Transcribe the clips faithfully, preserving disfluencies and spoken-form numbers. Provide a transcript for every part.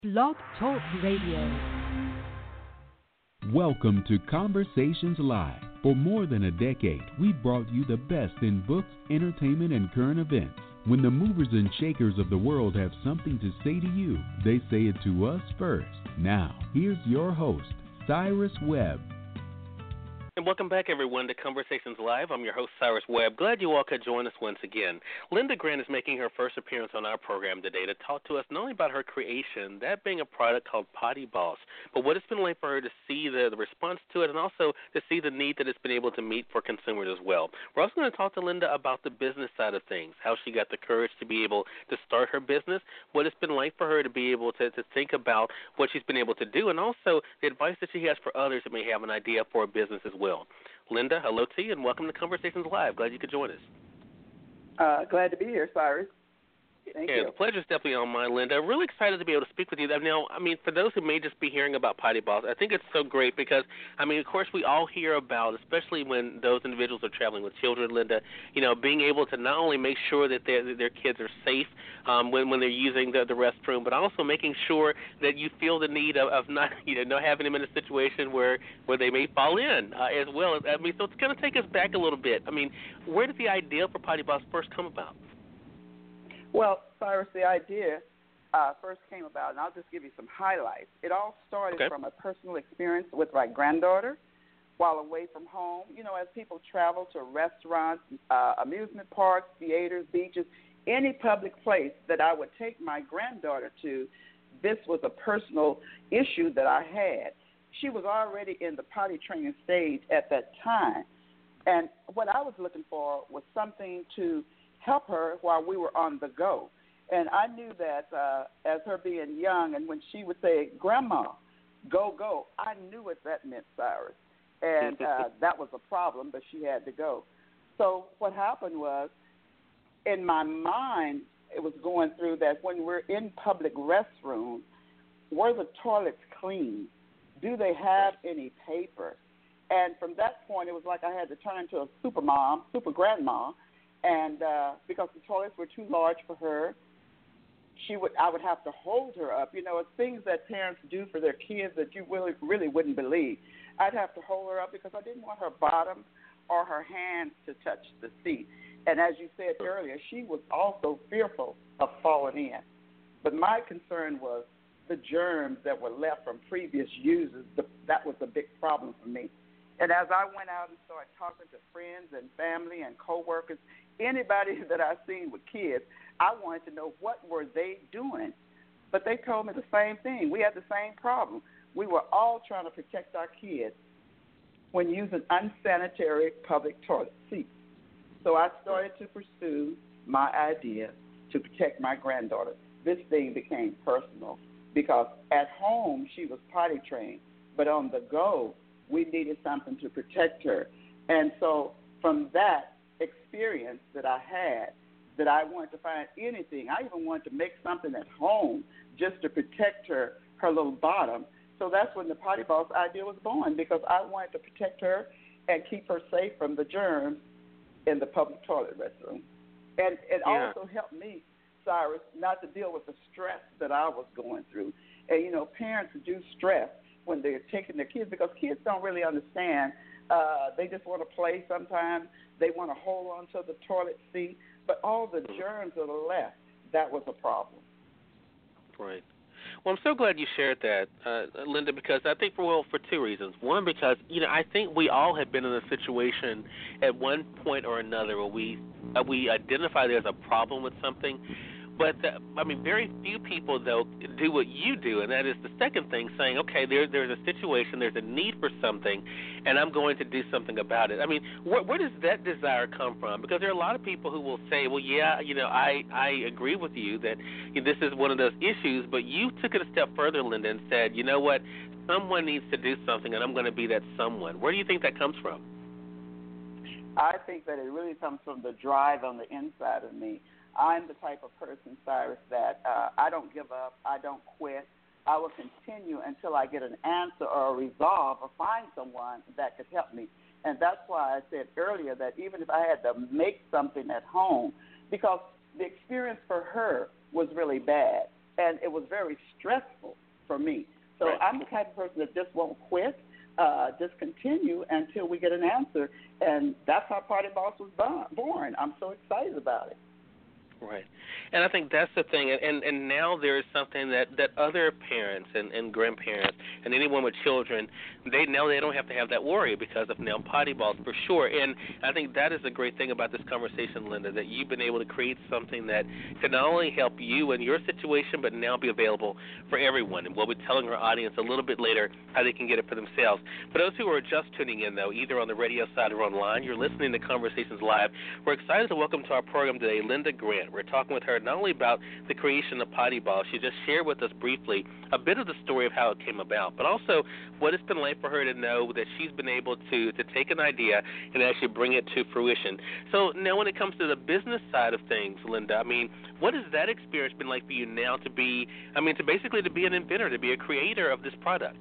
Blog Talk Radio. Welcome to Conversations Live. For more than a decade, we've brought you the best in books, entertainment, and current events. When the movers and shakers of the world have something to say to you, they say it to us first. Now, here's your host, Cyrus Webb. And welcome back, everyone, to Conversations Live. I'm your host, Cyrus Webb. Glad you all could join us once again. Linda Grant is making her first appearance on our program today to talk to us not only about her creation, that being a product called Potty Boss, but what it's been like for her to see the, the response to it and also to see the need that it's been able to meet for consumers as well. We're also going to talk to Linda about the business side of things, how she got the courage to be able to start her business, what it's been like for her to be able to, to think about what she's been able to do, and also the advice that she has for others that may have an idea for a business as well. Linda, hello to you, and welcome to Conversations Live. Glad you could join us. Uh, glad to be here, Cyrus. Thank yeah, you. The pleasure's definitely on mine, Linda. I'm really excited to be able to speak with you. Now, I mean, for those who may just be hearing about Potty Boss, I think it's so great because, I mean, of course, we all hear about, especially when those individuals are traveling with children, Linda, you know, being able to not only make sure that their that their kids are safe um, when when they're using the, the restroom, but also making sure that you feel the need of, of not, you know, not having them in a situation where, where they may fall in uh, as well. I mean, so it's going to take us back a little bit. I mean, where did the idea for Potty Boss first come about? Well, Cyrus, the idea uh, first came about, and I'll just give you some highlights. It all started okay. from a personal experience with my granddaughter while away from home. You know, as people travel to restaurants, uh, amusement parks, theaters, beaches, any public place that I would take my granddaughter to, this was a personal issue that I had. She was already in the potty training stage at that time, and what I was looking for was something to help her while we were on the go. And I knew that uh, as her being young, and when she would say, Grandma, go, go, I knew what that meant, Cyrus. And uh, that was a problem, but she had to go. So what happened was, in my mind, it was going through that when we're in public restrooms, were the toilets clean? Do they have any paper? And from that point, it was like I had to turn into a super mom, super grandma, and uh, because the toilets were too large for her, she would I would have to hold her up. You know, it's things that parents do for their kids that you really, really wouldn't believe. I'd have to hold her up because I didn't want her bottom or her hands to touch the seat. And as you said earlier, she was also fearful of falling in. But my concern was the germs that were left from previous users. The, that was a big problem for me. And as I went out and started talking to friends and family and coworkers, anybody that I seen with kids, I wanted to know what were they doing. But they told me the same thing. We had the same problem. We were all trying to protect our kids when using unsanitary public toilet seats. So I started to pursue my idea to protect my granddaughter. This thing became personal because at home she was potty trained, but on the go, we needed something to protect her. And so from that experience that I had, that I wanted to find anything, I even wanted to make something at home just to protect her, her little bottom. So that's when the Potty Boss idea was born, because I wanted to protect her and keep her safe from the germs in the public toilet restroom. And it yeah. also helped me, Cyrus, not to deal with the stress that I was going through. And, you know, parents do stress when they're taking their kids, because kids don't really understand. Uh, they just want to play sometimes. They want to hold on to the toilet seat. But all the germs that are left, that was a problem. Right. Well, I'm so glad you shared that, uh, Linda, because I think for, well, for two reasons. One, because, you know, I think we all have been in a situation at one point or another where we, uh, we identify there's a problem with something. But, the, I mean, very few people, though, do what you do, and that is the second thing, saying, okay, there, there's a situation, there's a need for something, and I'm going to do something about it. I mean, where, where does that desire come from? Because there are a lot of people who will say, well, yeah, you know, I, I agree with you that you know, this is one of those issues, but you took it a step further, Linda, and said, you know what, someone needs to do something, and I'm going to be that someone. Where do you think that comes from? I think that it really comes from the drive on the inside of me. I'm the type of person, Cyrus, that uh, I don't give up. I don't quit. I will continue until I get an answer or a resolve or find someone that could help me. And that's why I said earlier that even if I had to make something at home, because the experience for her was really bad. and it was very stressful for me. So right. I'm the type of person that just won't quit, uh, just continue until we get an answer, and that's how Party Boss was born. I'm so excited about it. Right. And I think that's the thing. And and now there is something that, that other parents and, and grandparents and anyone with children, they now they don't have to have that worry because of now Potty Balls for sure. And I think that is a great thing about this conversation, Linda, that you've been able to create something that can not only help you in your situation, but now be available for everyone. And we'll be telling our audience a little bit later how they can get it for themselves. For those who are just tuning in, though, either on the radio side or online, you're listening to Conversations Live. We're excited to welcome to our program today Linda Grant. We're talking with her not only about the creation of Potty Ball, she just shared with us briefly a bit of the story of how it came about, but also what it's been like for her to know that she's been able to, to take an idea and actually bring it to fruition. So now when it comes to the business side of things, Linda, I mean, what has that experience been like for you now to be, I mean, to basically to be an inventor, to be a creator of this product?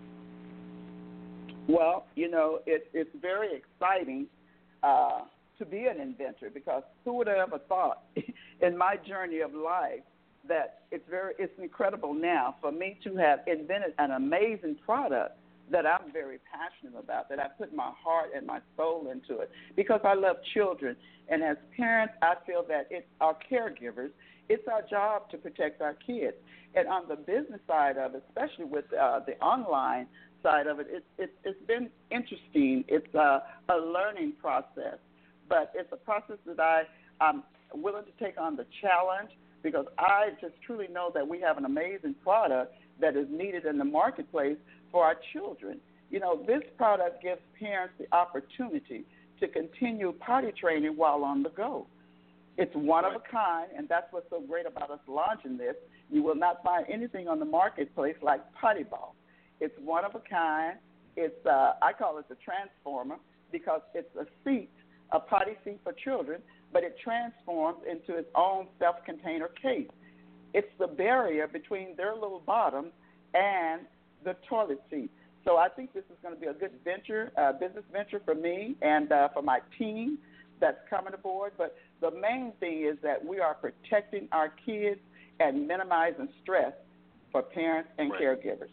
Well, you know, it, it's very exciting uh, to be an inventor, because who would have ever thought in my journey of life that it's very it's incredible now for me to have invented an amazing product that I'm very passionate about, that I put my heart and my soul into it, because I love children. And as parents, I feel that it's our caregivers, it's our job to protect our kids. And on the business side of it, especially with uh, the online side of it, it, it, it's been interesting. It's a, a learning process. But it's a process that I, I'm willing to take on the challenge, because I just truly know that we have an amazing product that is needed in the marketplace for our children. You know, this product gives parents the opportunity to continue potty training while on the go. It's one of a kind, and that's what's so great about us launching this. You will not find anything on the marketplace like Potty Ball. It's one of a kind. It's uh, I call it the transformer, because it's a seat, a potty seat for children, but it transforms into its own self-container case. It's the barrier between their little bottom and the toilet seat. So I think this is going to be a good venture, uh, business venture for me and uh, for my team that's coming aboard. But the main thing is that we are protecting our kids and minimizing stress for parents and right. caregivers.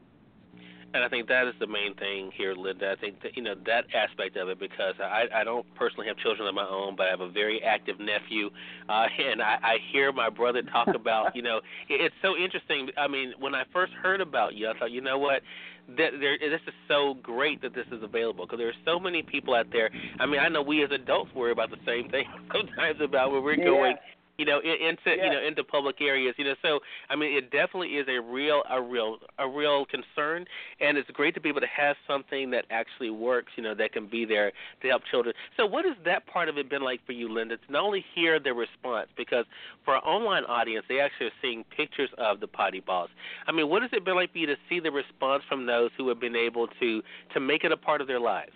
And I think that is the main thing here, Linda. I think that, you know, that aspect of it, because I, I don't personally have children of my own, but I have a very active nephew, uh, and I, I hear my brother talk about, you know, it, it's so interesting. I mean, when I first heard about you, I thought, you know what, that there, this is so great that this is available, because there are so many people out there. I mean, I know we as adults worry about the same thing sometimes about where we're yeah. going. You know, into yeah. you know into public areas. You know, so I mean, it definitely is a real, a real, a real concern, and it's great to be able to have something that actually works. You know, that can be there to help children. So, what has that part of it been like for you, Linda? To not only hear the response, because for our online audience, they actually are seeing pictures of the Potty Balls. I mean, what has it been like for you to see the response from those who have been able to to make it a part of their lives?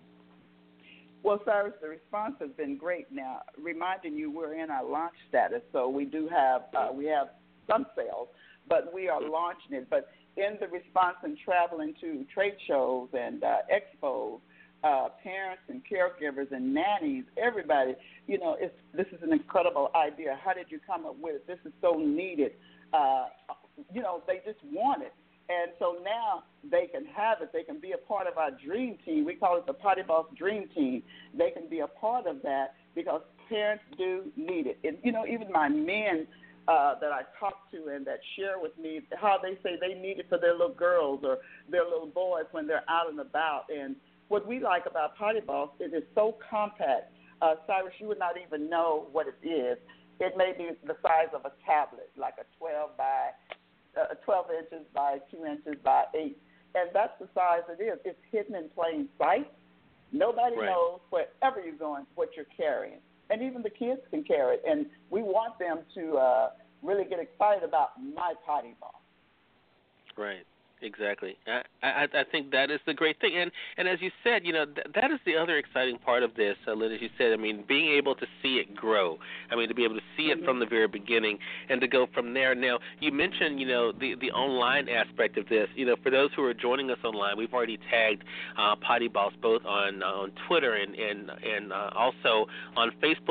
Well, Cyrus, the response has been great. Now, reminding you, we're in our launch status, so we do have uh, we have some sales, but we are launching it. But in the response and traveling to trade shows and uh, expos, uh, parents and caregivers and nannies, everybody, you know, it's, this is an incredible idea. How did you come up with it? This is so needed. Uh, you know, they just want it. And so now they can have it. They can be a part of our dream team. We call it the Potty Boss Dream Team. They can be a part of that because parents do need it. And, you know, even my men uh, that I talk to and that share with me how they say they need it for their little girls or their little boys when they're out and about. And what we like about Potty Boss is it's so compact. Uh, Cyrus, you would not even know what it is. It may be the size of a tablet, like a twelve by Uh, twelve inches by two inches by eight, and that's the size it is. It's hidden in plain sight. Nobody right. knows wherever you're going what you're carrying, and even the kids can carry it. And we want them to uh, really get excited about my Potty Ball. Right. Exactly. I, I I think that is the great thing. And and as you said, you know, th- that is the other exciting part of this, uh, Lynn, as you said. I mean, being able to see it grow. I mean, to be able to see mm-hmm. it from the very beginning and to go from there. Now, you mentioned, you know, the, the online aspect of this. You know, for those who are joining us online, we've already tagged uh, Potty Balls both on uh, on Twitter and, and, and uh, also on Facebook.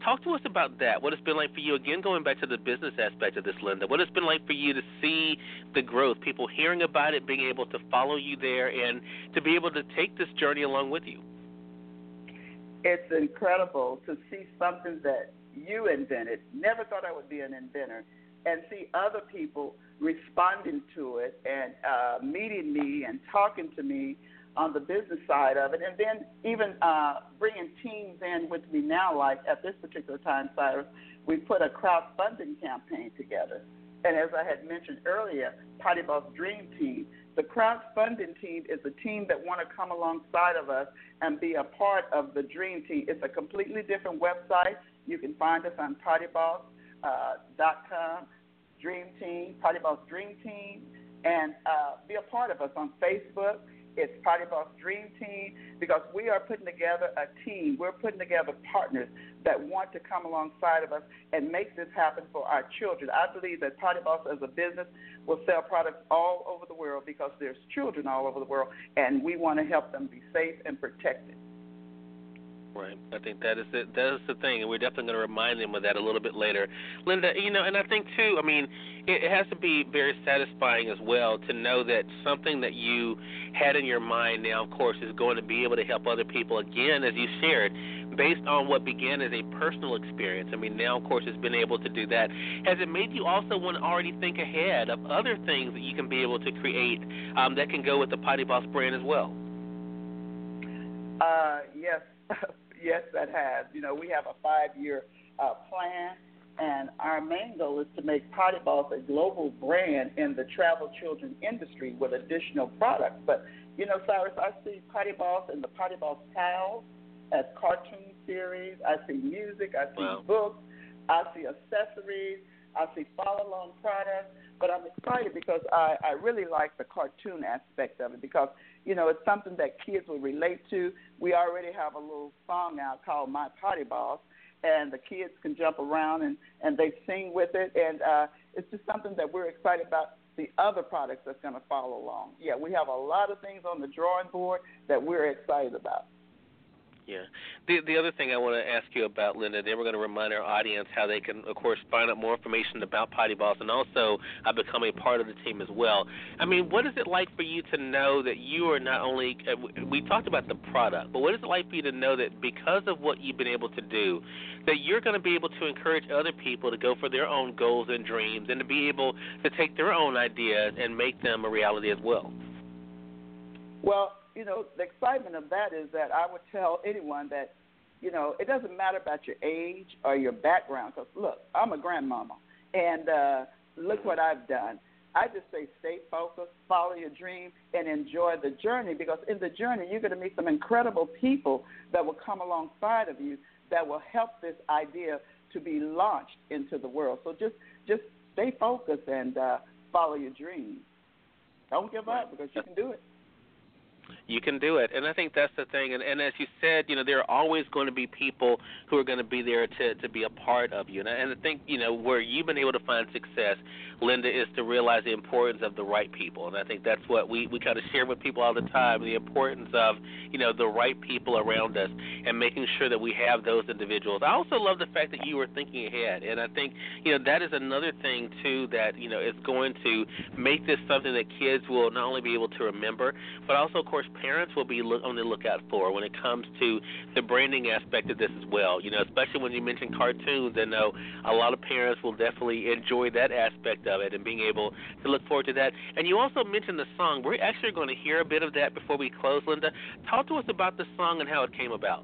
talk to us about that. What it's been like for you, again, going back to the business aspect of this, Linda. What it's been like for you to see the growth, people hearing about it, being able to follow you there, and to be able to take this journey along with you. It's incredible to see something that you invented. Never thought I would be an inventor, and see other people responding to it and uh, meeting me and talking to me on the business side of it, and then even uh, bringing teams in with me now. Like at this particular time, Cyrus, we put a crowdfunding campaign together. And as I had mentioned earlier, Potty Boss Dream Team. The crowdfunding team is a team that want to come alongside of us and be a part of the Dream Team. It's a completely different website. You can find us on potty boss dot com, Dream Team, Potty Boss Dream Team, and uh, be a part of us on Facebook. It's Potty Boss Dream Team, because we are putting together a team. We're putting together partners that want to come alongside of us and make this happen for our children. I believe that Potty Boss as a business will sell products all over the world because there's children all over the world, and we want to help them be safe and protected. Right. I think that is the, that is the thing, and we're definitely going to remind them of that a little bit later. Linda, you know, and I think, too, I mean, it, it has to be very satisfying as well to know that something that you had in your mind now, of course, is going to be able to help other people, again, as you shared, based on what began as a personal experience. I mean, now, of course, it's been able to do that. Has it made you also want to already think ahead of other things that you can be able to create um, that can go with the Potty Boss brand as well? Uh, yes. Yes, that has. You know, we have a five-year uh, plan, and our main goal is to make Potty Boss a global brand in the travel children industry with additional products. But, you know, Cyrus, I see Potty Boss and the Potty Boss Pals as cartoon series. I see music. I see wow. books. I see accessories. I see follow-along products. But I'm excited because I, I really like the cartoon aspect of it because, you know, it's something that kids will relate to. We already have a little song out called My Potty Boss, and the kids can jump around and, and they sing with it. And uh, it's just something that we're excited about, the other products that's going to follow along. Yeah, we have a lot of things on the drawing board that we're excited about. Yeah. The the other thing I want to ask you about, Linda, then we're going to remind our audience how they can, of course, find out more information about Potty Boss and also uh, become a part of the team as well. I mean, what is it like for you to know that you are not only uh, – we talked about the product, but what is it like for you to know that because of what you've been able to do, that you're going to be able to encourage other people to go for their own goals and dreams and to be able to take their own ideas and make them a reality as well? Well, you know, the excitement of that is that I would tell anyone that, you know, it doesn't matter about your age or your background. Because, look, I'm a grandmama, and uh, look what I've done. I just say stay focused, follow your dream, and enjoy the journey, because in the journey you're going to meet some incredible people that will come alongside of you that will help this idea to be launched into the world. So just, just stay focused and uh, follow your dream. Don't give up, because you can do it. You can do it, and I think that's the thing. And, and as you said, you know, there are always going to be people who are going to be there to, to be a part of you. And I, and I think, you know, where you've been able to find success, Linda, is to realize the importance of the right people. And I think that's what we, we kind of share with people all the time, the importance of, you know, the right people around us and making sure that we have those individuals. I also love the fact that you were thinking ahead, and I think, you know, that is another thing, too, that, you know, is going to make this something that kids will not only be able to remember, but also, of course, parents will be look, on the lookout for when it comes to the branding aspect of this as well. You know, especially when you mention cartoons, I know a lot of parents will definitely enjoy that aspect of it and being able to look forward to that. And you also mentioned the song. We're actually going to hear a bit of that before we close, Linda. Talk to us about the song and how it came about.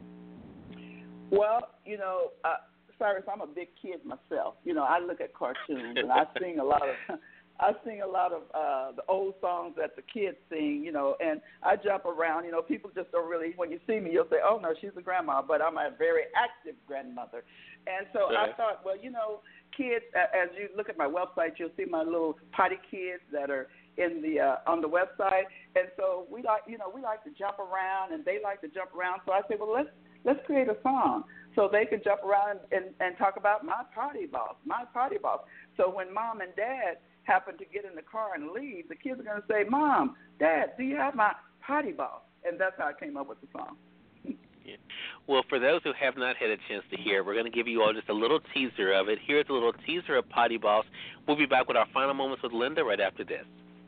Well, you know, uh, Cyrus, I'm a big kid myself. You know, I look at cartoons and I sing a lot of I sing a lot of uh, the old songs that the kids sing, you know, and I jump around. You know, people just don't really, when you see me, you'll say, oh, no, she's a grandma, but I'm a very active grandmother. And so right. I thought, well, you know, kids, as you look at my website, you'll see my little potty kids that are in the uh, on the website. And so we like, you know, we like to jump around, and they like to jump around. So I said, well, let's let's create a song so they can jump around and, and talk about my potty boss, my potty boss. So when mom and dad happen to get in the car and leave, the kids are going to say, Mom, Dad, do you have my potty boss? And that's how I came up with the song. Yeah. Well, for those who have not had a chance to hear it, we're going to give you all just a little teaser of it. Here's a little teaser of Potty Boss. We'll be back with our final moments with Linda right after this.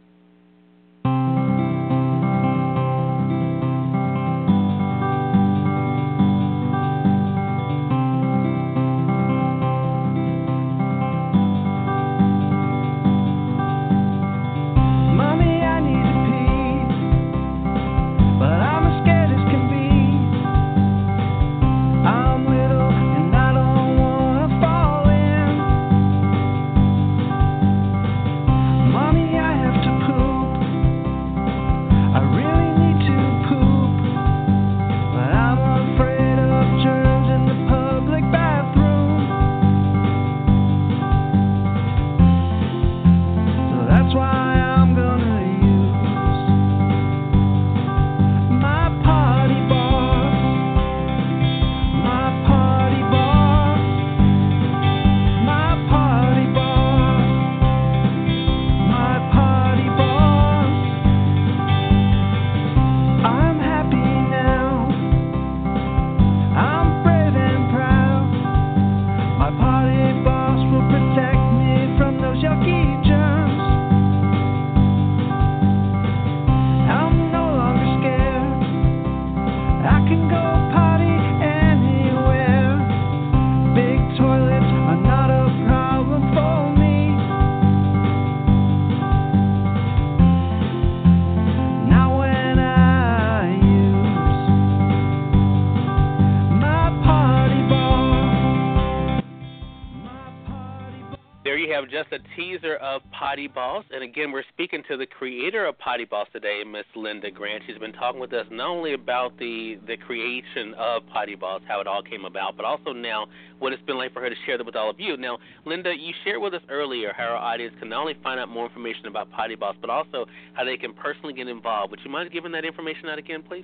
Just a teaser of Potty Boss, and again, we're speaking to the creator of Potty Boss today, Miss Linda Grant. She's been talking with us not only about the the creation of Potty Boss, how it all came about, but also now what it's been like for her to share that with all of you. Now, Linda, you shared with us earlier how our audience can not only find out more information about Potty Boss, but also how they can personally get involved. Would you mind giving that information out again, please?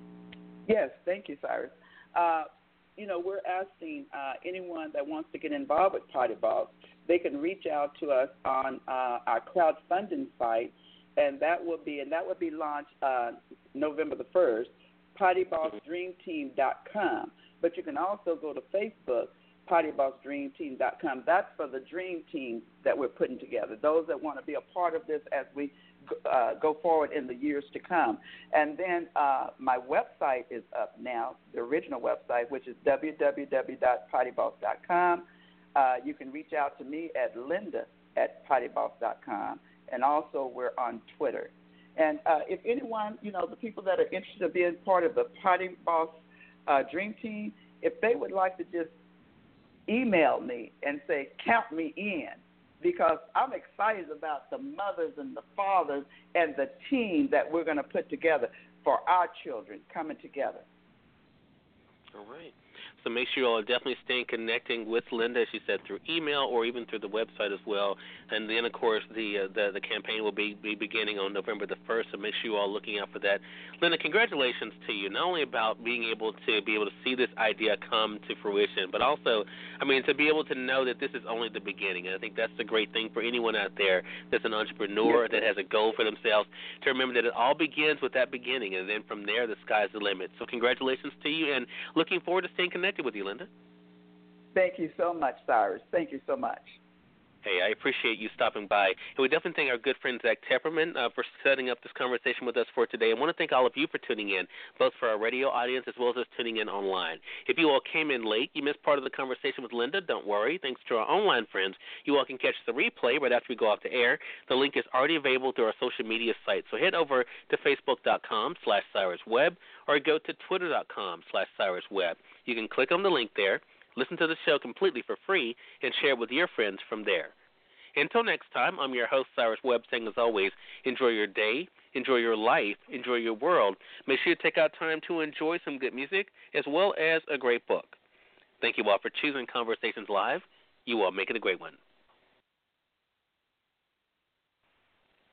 Yes, thank you, Cyrus. Uh, you know, we're asking uh, anyone that wants to get involved with Potty Boss, they can reach out to us on uh, our crowdfunding site, and that will be and that will be launched uh, November the first, potty boss dream team dot com. But you can also go to Facebook, potty boss dream team dot com. That's for the dream team that we're putting together, those that want to be a part of this as we uh, go forward in the years to come. And then uh, my website is up now, the original website, which is w w w dot potty boss dot com. Uh, you can reach out to me at linda at potty boss dot com, and also we're on Twitter. And uh, if anyone, you know, the people that are interested in being part of the Potty Boss uh, Dream Team, if they would like to just email me and say, count me in, because I'm excited about the mothers and the fathers and the team that we're going to put together for our children coming together. All right. So make sure you all are definitely staying connecting with Linda, as she said, through email or even through the website as well. And then, of course, the uh, the, the campaign will be, be beginning on November the first, so make sure you all are looking out for that. Linda, congratulations to you, not only about being able to be able to see this idea come to fruition, but also, I mean, to be able to know that this is only the beginning. And I think that's the great thing for anyone out there that's an entrepreneur, that has a goal for themselves, to remember that it all begins with that beginning, and then from there, the sky's the limit. So congratulations to you, and looking forward to staying connected with you, Linda. Thank you so much, Cyrus. Thank you so much. Hey, I appreciate you stopping by. And we definitely thank our good friend Zach Tepperman uh, for setting up this conversation with us for today. I want to thank all of you for tuning in, both for our radio audience as well as us tuning in online. If you all came in late, you missed part of the conversation with Linda, don't worry. Thanks to our online friends, you all can catch the replay right after we go off the air. The link is already available through our social media sites. So head over to facebook.com slash CyrusWebb or go to twitter.com slash CyrusWebb. You can click on the link there, listen to the show completely for free, and share it with your friends from there. Until next time, I'm your host, Cyrus Webb, saying as always, enjoy your day, enjoy your life, enjoy your world. Make sure you take out time to enjoy some good music as well as a great book. Thank you all for choosing Conversations Live. You all make it a great one.